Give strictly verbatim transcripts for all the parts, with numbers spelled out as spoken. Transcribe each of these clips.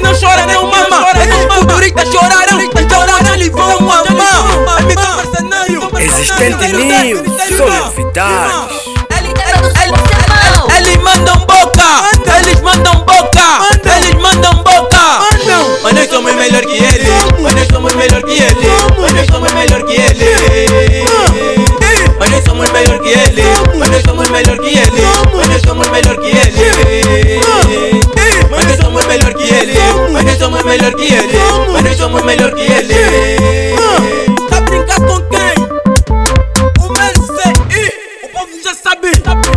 não chora nem o mama. Esses futuristas choraram, choraram e vão amar. É mito mercenário, Existente News, só novidades. Eles mandam boca, eles mandam boca, eles mandam boca. Mas nós somos melhor que eles, mas nós somos melhor que eles, mas nós somos melhor que eles. Mas nós somos melhor que eles, mas nós somos melhor que eles, mas nós somos melhor que eles. Mas nós somos melhor que eles, mas nós somos melhor que eles, mas nós somos melhor que eles. Tá brincar com quem? O Merce, o povo já sabe.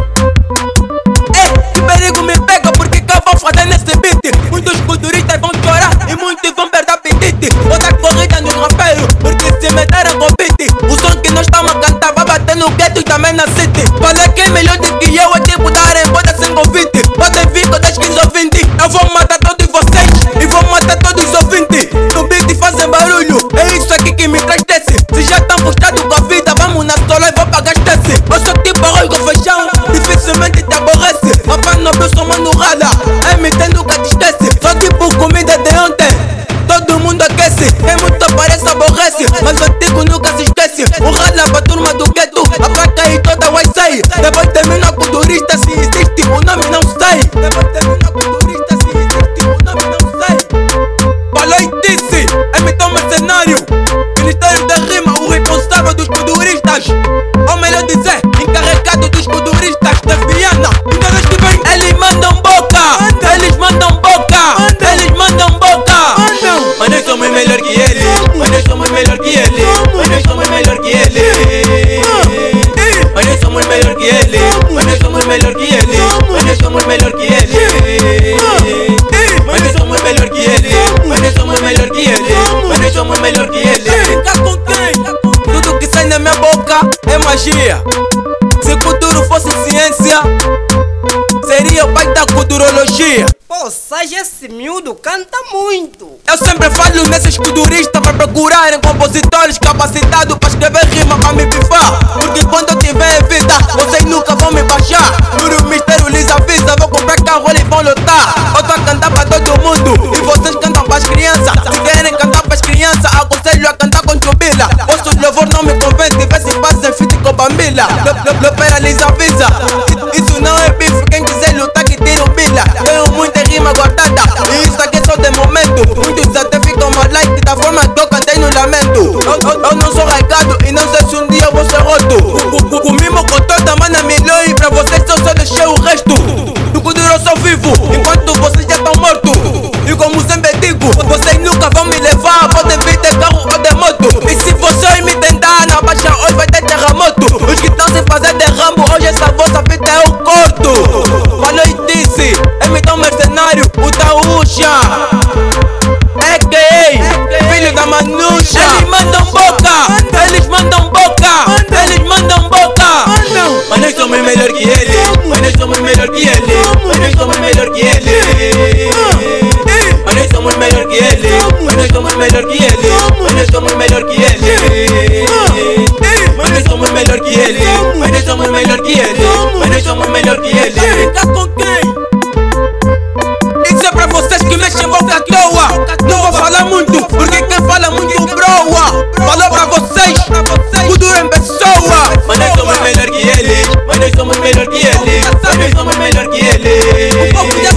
É, que perigo me pega porque que eu vou fazer nesse beat. Muitos culturistas vão chorar e muitos vão perder apetite. Vou dar corrida no rapeiro porque se meter a convite. O som que nós estamos a cantar vai bater no gueto e também na city. Falei que é melhor do que eu, é tipo dar em boda sem convite. Podem vir com dez, quinze ou vinte. Eu vou matar todos vocês e vou matar todos os ouvintes. No beat fazem barulho, é isso aqui que me entristece. Se já estão frustrados com a vida, vamos na sola e vou pagar estresse. Eu sou tipo arroz com feijão, dificilmente te aborrece. Rapaz, não eu sou mano rala, é me tendo que te esquece. Sou tipo comida de ontem, todo mundo aquece. Quem muito parece aborrece, mas o antigo nunca se esquece. O rala pra turma do gueto, a placa e toda vai sair. Depois termina com turista, se existe o nome não sai. Depois termina com turista, se existe o nome não sai. Falou e disse, é mito mercenário. Ministério da rima, o responsável dos culturistas. Ou melhor dizer, encarregado dos culturistas da Viana. Então nós que vem, eles mandam boca, eles mandam boca, eles mandam boca. Mas nós somos melhor que eles, mas nós somos melhor que eles, mas nós somos melhor que eles. Mas nós somos melhor que eles, mas nós somos melhor que eles, mas nós somos melhor que eles. Mas nós somos melhor que eles, mas nós somos melhor que eles, mas nós somos melhor que eles. Brincar com quem? Tudo que sai na minha boca é magia. Se futuro fosse ciência, seria o pai da culturologia. Pô, Sage, esse miúdo canta muito. Eu sempre falo nesses culturistas para procurarem compositores capacitados para escrever rima para me pifar. Porque quando eu tiver em vida, vocês nunca vão me baixar. Juro, o mistério lhes avisa, vou comprar carro e vão lotar. Eu tô a cantar para todo mundo e vocês cantam para as crianças. Se querem cantar para as crianças, aconselho a cantar com Chubila. Vosso louvor não me convence, vê se fazem fit com Bambila. Lopera lhes avisa, isso não é bife, quem quiser lutar que tira o bila. Tenho muita rima guardada, e isso aqui é só de momento. Muitos até ficam mal like da forma que eu cantei no lamento. Eu, eu, eu não sou regado e não sei se um dia eu vou ser roto. Comimos com toda mana milhões e pra vocês eu só deixei o resto. Do cultura eu sou vivo, enquanto vocês já estão mortos. E como sempre digo, vocês nunca vão me levar. Podem vir de carro ou de moto. E se vocês me tentar na baixa, hoje vai ter terremoto. Os que estão sem fazer derrambo, hoje essa vossa vida eu corto. Falou e disse, é mito mercenário, o Taúcha. É gay, filho da Manucha. Eles mandam boca, eles mandam boca, eles mandam boca. Mas nós somos melhor que eles, mas nós somos melhor que eles, mas nós somos melhor que eles. Mas nós somos melhor que eles, mas nós somos melhor que eles, mas nós somos melhor que eles. Mas nós somos melhor que eles, mas nós somos melhor que eles, mas nós somos melhor que eles. Brincar com quem? Isso é pra vocês que mexem boca à toa. Não vou falar muito, porque quem fala muito broa. Falou pra vocês, cultura em pessoa. Mas nós somos melhor que eles, mas nós somos melhor que eles, mas nós somos melhor que eles.